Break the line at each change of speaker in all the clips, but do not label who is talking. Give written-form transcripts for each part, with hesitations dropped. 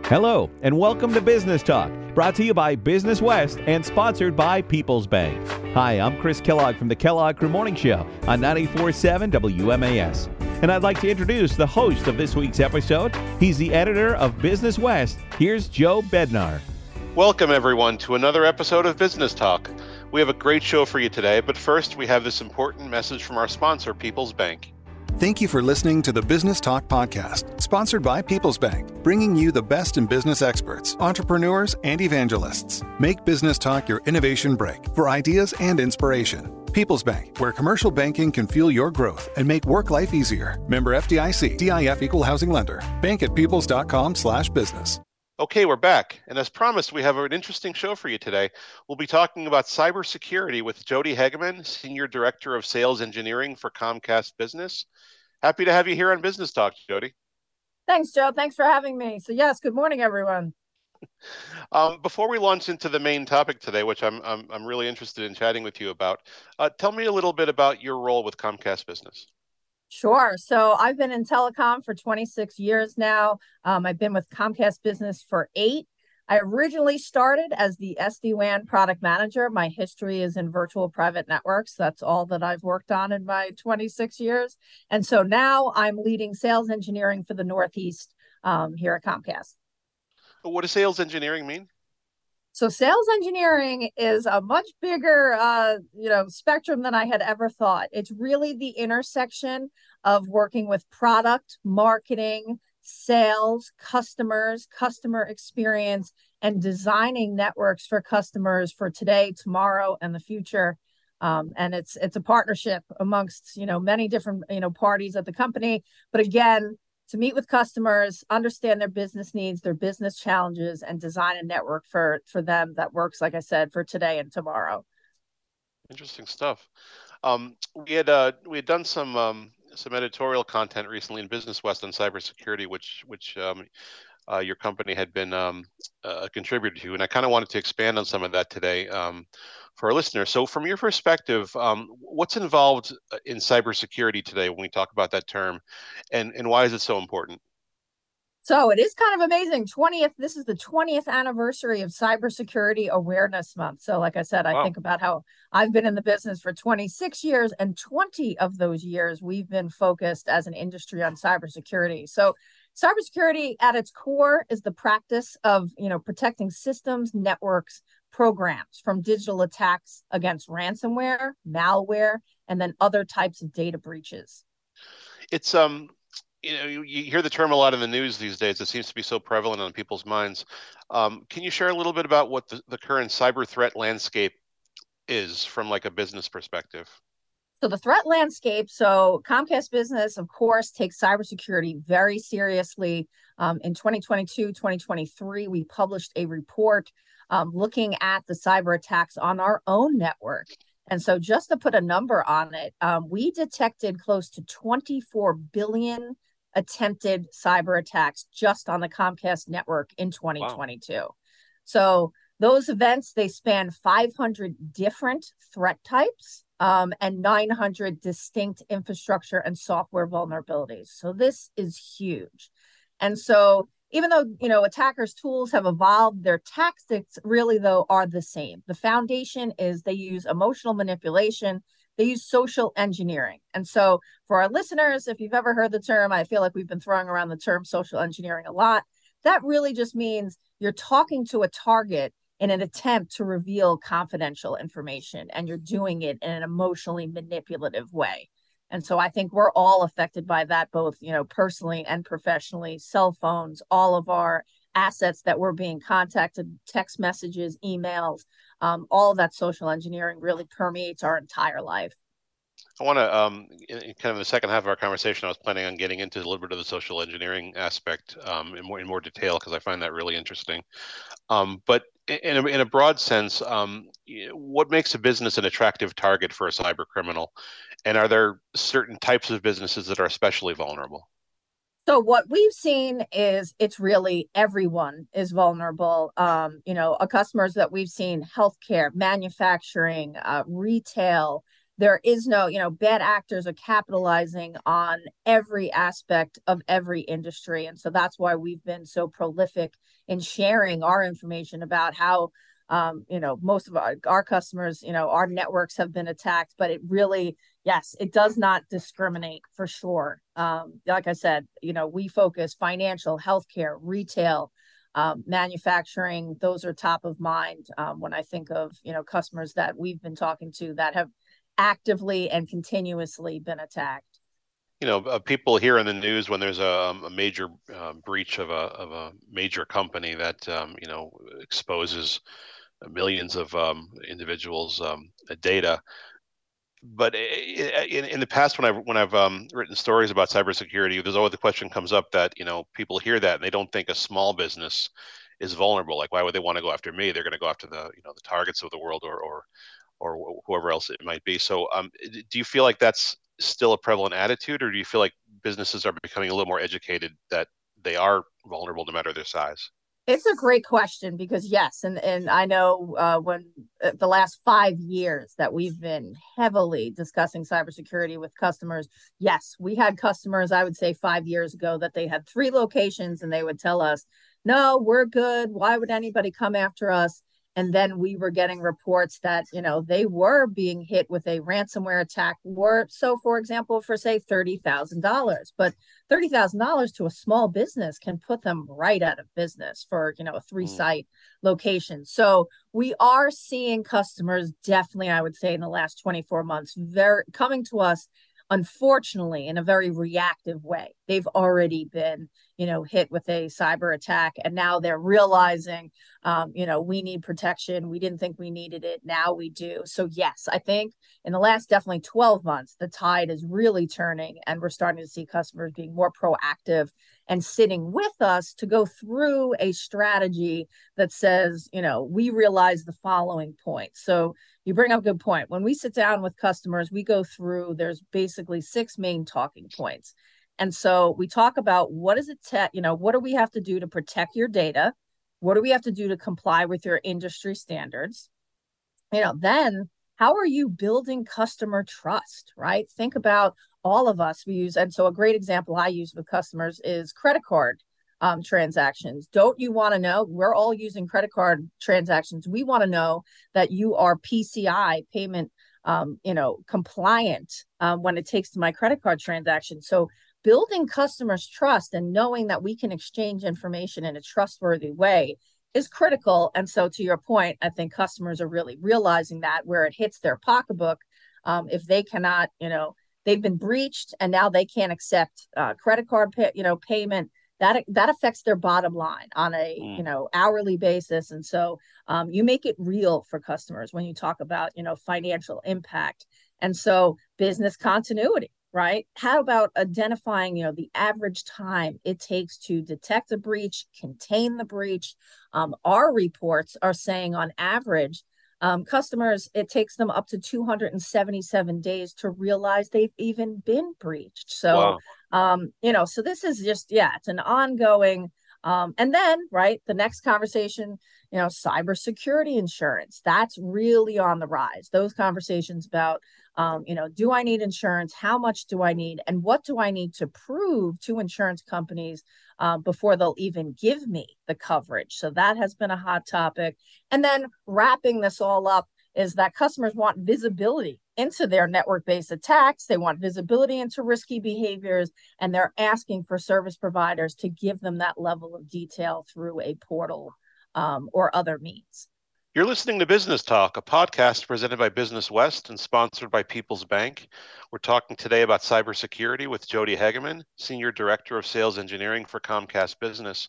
Hello, and welcome to Business Talk, brought to you by Business West and sponsored by People's Bank. Hi, I'm Chris Kellogg from the Kellogg Crew Morning Show on 94.7 WMAS. And I'd like to introduce the host of this week's episode. He's the editor of Business West. Here's Joe Bednar.
Welcome, everyone, to another episode of Business Talk. We have a great show for you today, but first we have this important message from our sponsor, People's Bank.
Thank you for listening to the Business Talk podcast, sponsored by People's Bank, bringing you the best in business experts, entrepreneurs, and evangelists. Make Business Talk your innovation break for ideas and inspiration. People's Bank, where commercial banking can fuel your growth and make work life easier. Member FDIC, DIF Equal Housing Lender. Bank at peoples.com/business.
Okay, we're back. And as promised, we have an interesting show for you today. We'll be talking about cybersecurity with Jody Hegeman, Senior Director of Sales Engineering for Comcast Business. Happy to have you here on Business Talk, Jody.
Thanks, Joe. Thanks for having me. So yes, good morning, everyone.
Before we launch into the main topic today, which I'm really interested in chatting with you about, tell me a little bit about your role with Comcast Business.
Sure. So I've been in telecom for 26 years now. I've been with Comcast Business for 8. I originally started as the SD-WAN product manager. My history is in virtual private networks. That's all that I've worked on in my 26 years. And so now I'm leading sales engineering for the Northeast here at Comcast.
What does sales engineering mean?
So sales engineering is a much bigger, spectrum than I had ever thought. It's really the intersection of working with product, marketing, sales, customers, customer experience, and designing networks for customers for today, tomorrow, and the future. And it's a partnership amongst, many different, parties at the company. But again, to meet with customers, understand their business needs, their business challenges, and design a network for them that works, like I said, for today and tomorrow.
Interesting stuff. We had done some editorial content recently in Business West on cybersecurity, which your company had been a contributor to, and I kind of wanted to expand on some of that today for our listeners. So, from your perspective, what's involved in cybersecurity today when we talk about that term, and why is it so important?
So it is kind of amazing. This is the 20th anniversary of Cybersecurity Awareness Month. So like I said, I think about how I've been in the business for 26 years, and 20 of those years we've been focused as an industry on cybersecurity. So cybersecurity at its core is the practice of, protecting systems, networks, programs from digital attacks against ransomware, malware, and then other types of data breaches.
It's you hear the term a lot in the news these days. It seems to be so prevalent on people's minds. Can you share a little bit about what the current cyber threat landscape is from like a business perspective?
So the threat landscape, so Comcast Business, of course, takes cybersecurity very seriously. In 2022, 2023, we published a report looking at the cyber attacks on our own network. And so just to put a number on it, we detected close to 24 billion attempted cyber attacks just on the Comcast network in 2022. Wow. So those events, they span 500 different threat types and 900 distinct infrastructure and software vulnerabilities. So this is huge. And so even though, attackers' tools have evolved, their tactics really, though, are the same. The foundation is they use emotional manipulation. They use social engineering. And so for our listeners, if you've ever heard the term, I feel like we've been throwing around the term social engineering a lot. That really just means you're talking to a target in an attempt to reveal confidential information, and you're doing it in an emotionally manipulative way. And so I think we're all affected by that, both, personally and professionally. Cell phones, all of our assets that we're being contacted, text messages, emails, all of that social engineering really permeates our entire life.
I want to, in kind of the second half of our conversation, I was planning on getting into a little bit of the social engineering aspect in more detail, because I find that really interesting. But in a broad sense, what makes a business an attractive target for a cyber criminal? And are there certain types of businesses that are especially vulnerable?
So what we've seen is it's really everyone is vulnerable. Customers that we've seen, healthcare, manufacturing, retail, there is no, bad actors are capitalizing on every aspect of every industry. And so that's why we've been so prolific in sharing our information about how, most of our customers, our networks have been attacked, but it really, yes, it does not discriminate for sure. Like I said, we focus financial, healthcare, retail, manufacturing. Those are top of mind when I think of, customers that we've been talking to that have actively and continuously been attacked.
People hear in the news when there's a major breach of a major company that exposes millions of individuals' data. But in the past, when I've written stories about cybersecurity, there's always the question comes up that people hear that and they don't think a small business is vulnerable. Like, why would they want to go after me? They're going to go after the the Targets of the world or whoever else it might be. So, do you feel like that's still a prevalent attitude, or do you feel like businesses are becoming a little more educated that they are vulnerable no matter their size?
It's a great question because yes, and I know when the last 5 years that we've been heavily discussing cybersecurity with customers. Yes, we had customers, I would say 5 years ago, that they had 3 locations and they would tell us, no, we're good. Why would anybody come after us? And then we were getting reports that, they were being hit with a ransomware attack. So, for example, for say $30,000, but $30,000 to a small business can put them right out of business for, a 3-site location. So we are seeing customers definitely, I would say in the last 24 months, very coming to us, unfortunately, in a very reactive way. They've already been, hit with a cyber attack, and now they're realizing, we need protection. We didn't think we needed it. Now we do. So yes, I think in the last definitely 12 months, the tide is really turning, and we're starting to see customers being more proactive and sitting with us to go through a strategy that says, we realize the following points. So you bring up a good point. When we sit down with customers, we go through, there's basically 6 main talking points. And so we talk about what do we have to do to protect your data? What do we have to do to comply with your industry standards? Then how are you building customer trust, right? Think about all of us we use. And so a great example I use with customers is credit card transactions. Don't you want to know? We're all using credit card transactions. We want to know that you are PCI payment, compliant when it takes to my credit card transaction. So building customers' trust and knowing that we can exchange information in a trustworthy way is critical. And so to your point, I think customers are really realizing that where it hits their pocketbook, if they cannot, they've been breached and now they can't accept credit card payment, that affects their bottom line on a hourly basis. And so you make it real for customers when you talk about financial impact. And so business continuity, right? How about identifying the average time it takes to detect a breach, contain the breach? Our reports are saying on average, customers, it takes them up to 277 days to realize they've even been breached. So, wow. So this is just, it's an ongoing, and then, right, the next conversation, cybersecurity insurance, that's really on the rise. Those conversations about, do I need insurance? How much do I need? And what do I need to prove to insurance companies before they'll even give me the coverage? So that has been a hot topic. And then wrapping this all up is that customers want visibility into their network-based attacks. They want visibility into risky behaviors, and they're asking for service providers to give them that level of detail through a portal or other means.
You're listening to Business Talk, a podcast presented by Business West and sponsored by People's Bank. We're talking today about cybersecurity with Jody Hagemann, Senior Director of Sales Engineering for Comcast Business.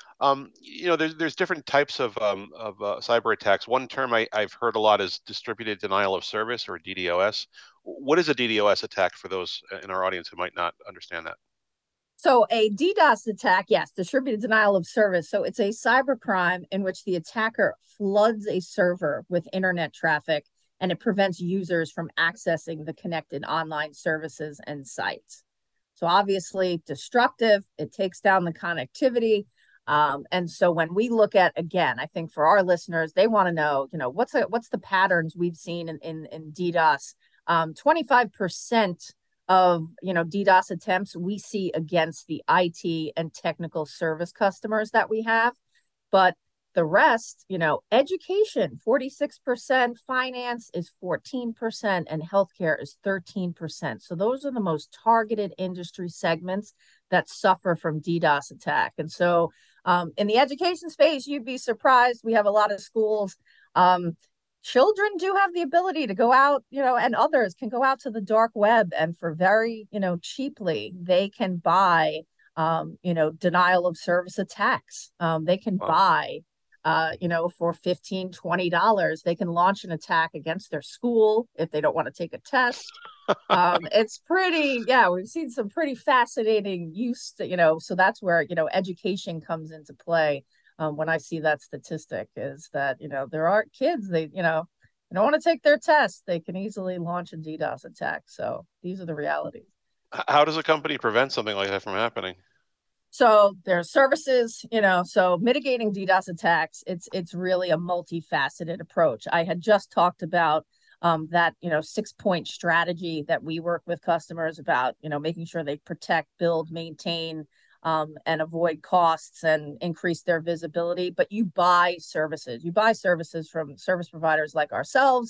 There's different types of cyber attacks. One term I've heard a lot is distributed denial of service, or DDoS. What is a DDoS attack for those in our audience who might not understand that?
So a DDoS attack, yes, distributed denial of service. So it's a cybercrime in which the attacker floods a server with internet traffic, and it prevents users from accessing the connected online services and sites. So obviously destructive, it takes down the connectivity. And so when we look at, again, I think for our listeners, they want to know, what's the patterns we've seen in DDoS 25% of, DDoS attempts we see against the IT and technical service customers that we have. But the rest, education, 46%, finance is 14%, and healthcare is 13%. So those are the most targeted industry segments that suffer from DDoS attack. And so in the education space, you'd be surprised. We have a lot of schools. Children do have the ability to go out, and others can go out to the dark web, and for very, cheaply, they can buy, denial of service attacks. They can buy, for $15, $20, they can launch an attack against their school if they don't want to take a test. It's pretty, we've seen some pretty fascinating use, so that's where, education comes into play. When I see that statistic is that, there are kids, they don't want to take their tests. They can easily launch a DDoS attack. So these are the realities.
How does a company prevent something like that from happening?
So there's services, so mitigating DDoS attacks, it's really a multifaceted approach. I had just talked about that, 6-point strategy that we work with customers about, making sure they protect, build, maintain, and avoid costs and increase their visibility. But you buy services from service providers like ourselves,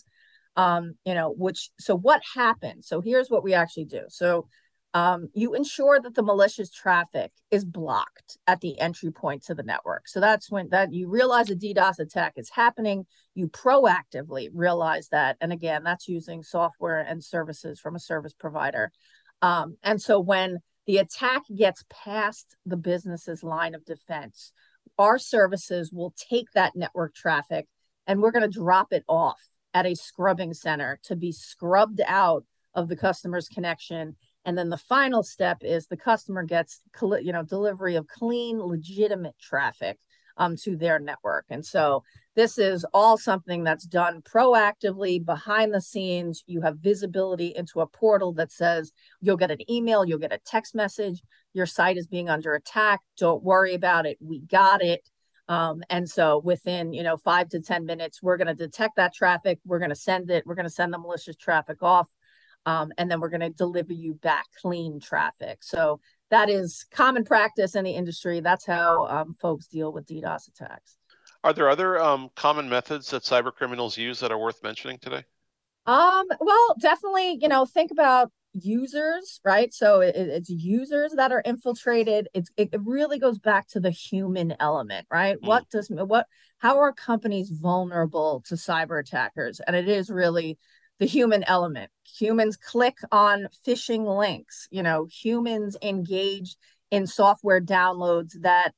so what happens? So here's what we actually do. So you ensure that the malicious traffic is blocked at the entry point to the network. So that's when you realize a DDoS attack is happening. You proactively realize that. And again, that's using software and services from a service provider. And so when the attack gets past the business's line of defense, our services will take that network traffic and we're going to drop it off at a scrubbing center to be scrubbed out of the customer's connection. And then the final step is the customer gets, delivery of clean, legitimate traffic to their network. And so this is all something that's done proactively behind the scenes. You have visibility into a portal that says you'll get an email, you'll get a text message, your site is being under attack. Don't worry about it. We got it. And so within, 5 to 10 minutes, we're going to detect that traffic. We're going to send it. We're going to send the malicious traffic off. And then we're going to deliver you back clean traffic. So that is common practice in the industry. That's how folks deal with DDoS attacks.
Are there other common methods that cyber criminals use that are worth mentioning today?
Well, definitely, think about users, right? So it's users that are infiltrated. It really goes back to the human element, right? How are companies vulnerable to cyber attackers? And it is really the human element. Humans click on phishing links, humans engage in software downloads that,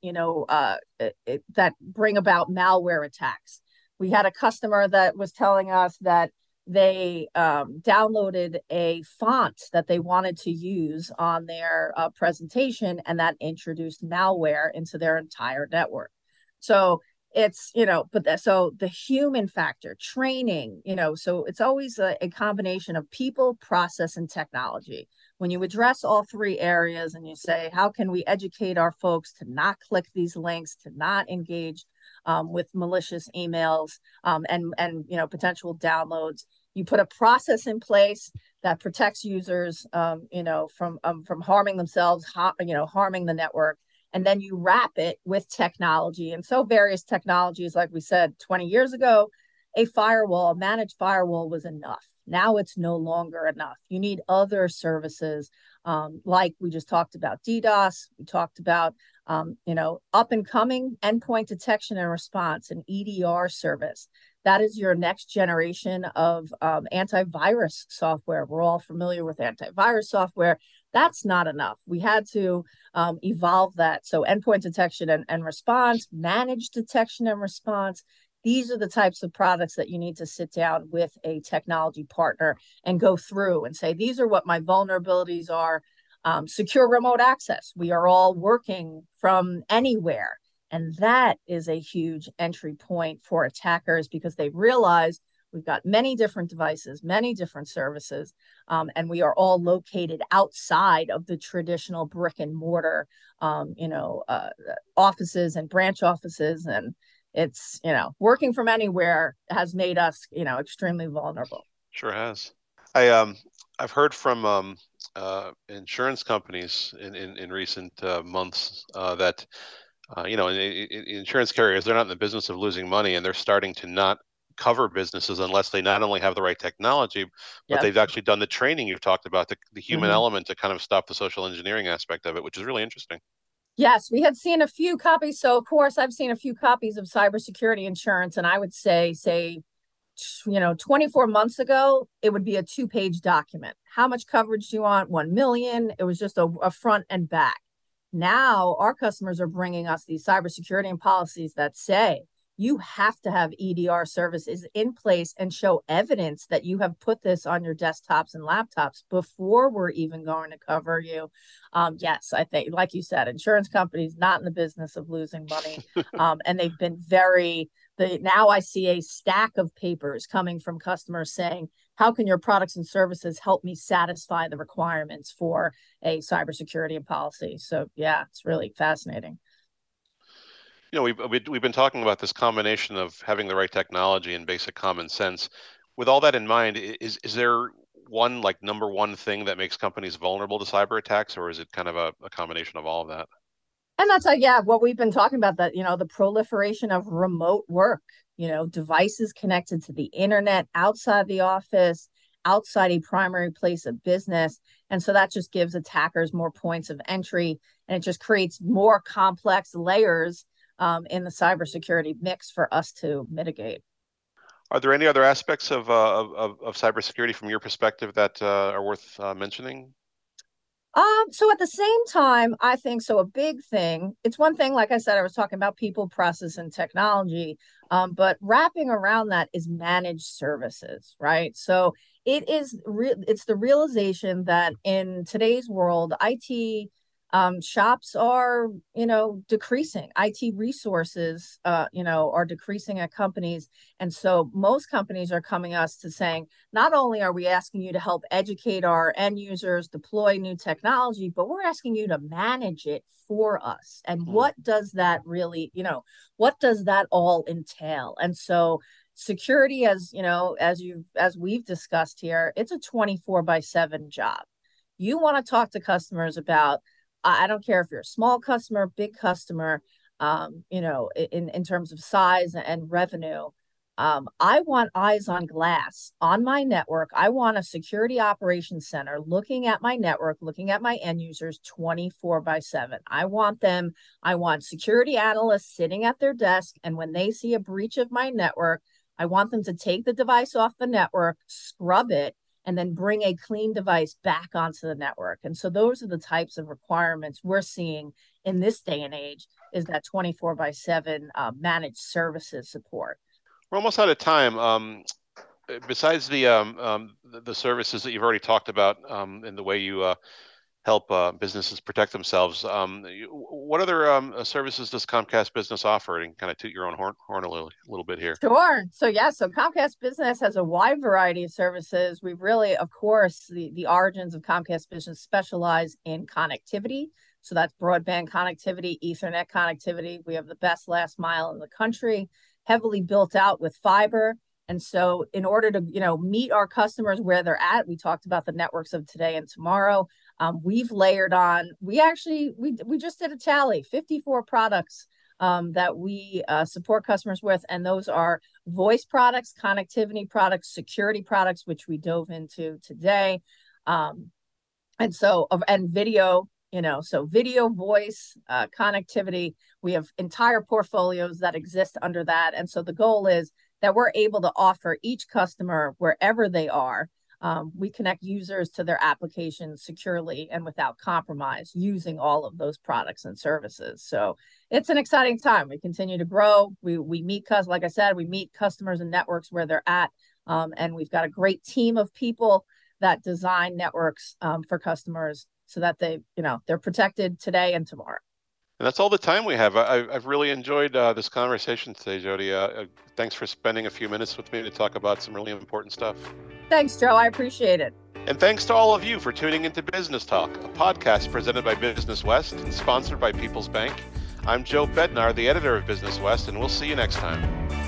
that bring about malware attacks. We had a customer that was telling us that they downloaded a font that they wanted to use on their presentation, and that introduced malware into their entire network. So it's, so the human factor, training, so it's always a combination of people, process, and technology. When you address all three areas and you say, how can we educate our folks to not click these links, to not engage with malicious emails and potential downloads, you put a process in place that protects users, from harming themselves, harming the network. And then you wrap it with technology. And so various technologies, like we said, 20 years ago, a managed firewall was enough. Now it's no longer enough. You need other services, like we just talked about DDoS. We talked about, up and coming endpoint detection and response, an EDR service. That is your next generation of antivirus software. We're all familiar with antivirus software. That's not enough. We had to evolve that. So endpoint detection and response, managed detection and response. These are the types of products that you need to sit down with a technology partner and go through and say, these are what my vulnerabilities are. Secure remote access. We are all working from anywhere. And that is a huge entry point for attackers because they realize we've got many different devices, many different services, and we are all located outside of the traditional brick and mortar, offices and branch offices. And it's, working from anywhere has made us, extremely vulnerable.
Sure has. I've heard from insurance companies in recent months that insurance carriers, they're not in the business of losing money, and they're starting to not cover businesses unless they not only have the right technology, but
Yep.
they've actually done the training you've talked about, the human
Mhm.
element to kind of stop the social engineering aspect of it, which is really interesting.
Yes, we had seen a few copies. So, of course, I've seen a few copies of cybersecurity insurance, and I would say, 24 months ago, it would be a 2-page document. How much coverage do you want? 1 million. It was just a front and back. Now, our customers are bringing us these cybersecurity and policies that say you have to have EDR services in place and show evidence that you have put this on your desktops and laptops before we're even going to cover you. Yes, I think, like you said, insurance companies not in the business of losing money, and they've been now I see a stack of papers coming from customers saying, how can your products and services help me satisfy the requirements for a cybersecurity and policy? So yeah, it's really fascinating.
We've been talking about this combination of having the right technology and basic common sense. With all that in mind, is there one number one thing that makes companies vulnerable to cyber attacks, or is it kind of a combination of all of that?
And that's what we've been talking about, that, the proliferation of remote work, devices connected to the internet outside the office, outside a primary place of business. And so that just gives attackers more points of entry, and it just creates more complex layers in the cybersecurity mix for us to mitigate.
Are there any other aspects of cybersecurity from your perspective that are worth mentioning?
So at the same time, I think a big thing, it's one thing, like I said, I was talking about people, process, and technology, but wrapping around that is managed services, right? So it's the realization that in today's world, IT shops are, decreasing. IT resources, are decreasing at companies. And so most companies are coming us to saying, not only are we asking you to help educate our end users, deploy new technology, but we're asking you to manage it for us. And what does that really, what does that all entail? And so security, as we've discussed here, it's a 24/7 job. You want to talk to customers about, I don't care if you're a small customer, big customer, in terms of size and revenue. I want eyes on glass on my network. I want a security operations center looking at my network, looking at my end users 24/7. I want security analysts sitting at their desk, and when they see a breach of my network, I want them to take the device off the network, scrub it, and then bring a clean device back onto the network. And so those are the types of requirements we're seeing in this day and age, is that 24/7 managed services support.
We're almost out of time. Besides the services that you've already talked about, and the way you help businesses protect themselves, what other services does Comcast Business offer? And kind of toot your own horn a little bit here.
Sure. So Comcast Business has a wide variety of services. We really, of course, the origins of Comcast Business specialize in connectivity. So that's broadband connectivity, Ethernet connectivity. We have the best last mile in the country, heavily built out with fiber. And so in order to, meet our customers where they're at, we talked about the networks of today and tomorrow. We've layered on, we just did a tally, 54 products that we support customers with. And those are voice products, connectivity products, security products, which we dove into today. And video, so video, voice, connectivity, we have entire portfolios that exist under that. And so the goal is that we're able to offer each customer wherever they are. We connect users to their applications securely and without compromise, using all of those products and services. So it's an exciting time. We continue to grow. We meet, like I said, we meet customers and networks where they're at. And we've got a great team of people that design networks for customers so that they're protected today and tomorrow.
And that's all the time we have. I've really enjoyed this conversation today, Jody. Thanks for spending a few minutes with me to talk about some really important stuff.
Thanks, Joe. I appreciate it.
And thanks to all of you for tuning into Business Talk, a podcast presented by Business West and sponsored by People's Bank. I'm Joe Bednar, the editor of Business West, and we'll see you next time.